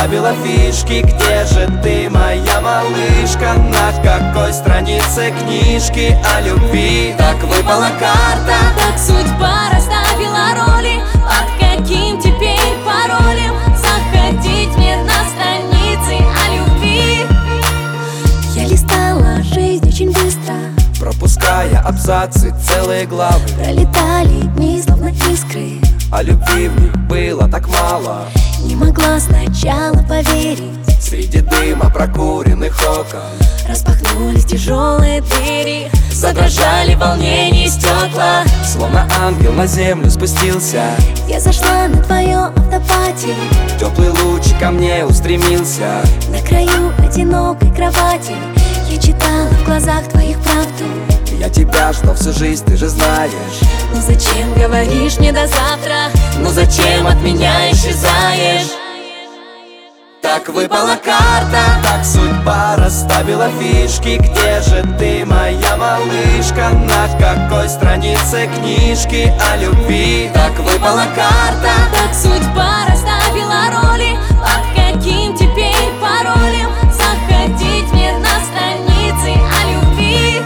расставила фишки. Где же ты, моя малышка? На какой странице книжки о любви? Так выпала карта, так судьба расставила роли. Под каким теперь паролем заходить в мир на страницы о любви? Я листала жизнь очень быстро, пропуская абзацы, целые главы. пролетали дни словно искры, А любви в них было так мало. не могла сначала поверить. Среди дыма прокуренных окон Распахнулись тяжелые двери, задрожали в волнении стекла. словно ангел на землю спустился. Я зашла на твоем автопате, Теплый луч ко мне устремился. на краю одинокой кровати. Я читала в глазах твоих правду. Я тебя ждал всю жизнь, ты же знаешь. Ну зачем говоришь мне до завтра? Ну зачем от меня исчезаешь? Так выпала карта, так судьба расставила фишки. Где же ты, моя малышка? На какой странице книжки о любви? Так выпала карта, Так судьба расставила роли. Под каким теперь паролем заходить в мир на страницы о любви?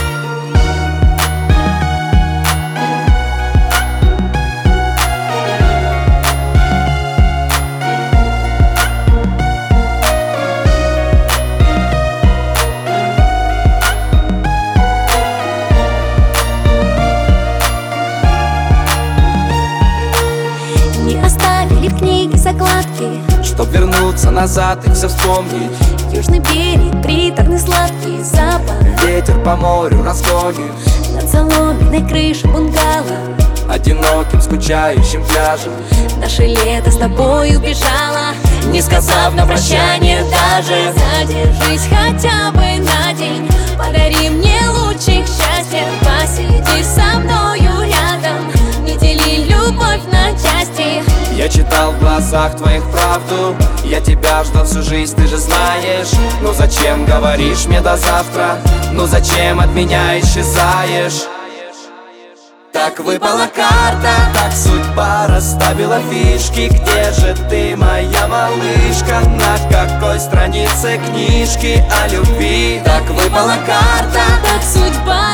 Не оставили в книге закладки, чтоб вернуться назад и все вспомнить. южный берег, приторный сладкий запах. Ветер по морю разгонит Над соломенной крышей бунгало одиноким скучающим пляжем. наше лето с тобой убежало, не сказав на прощание даже. Задержись хотя бы на день, подари мне лучик счастья. Посиди со мною рядом, не дели любовь на части. Я читал в глазах твоих правду. Я тебя ждал всю жизнь, ты же знаешь. Ну зачем говоришь мне до завтра? Ну зачем от меня исчезаешь? Так выпала карта, так судьба расставила фишки. Где же ты, моя малышка? На какой странице книжки о любви? Так выпала карта, Так судьба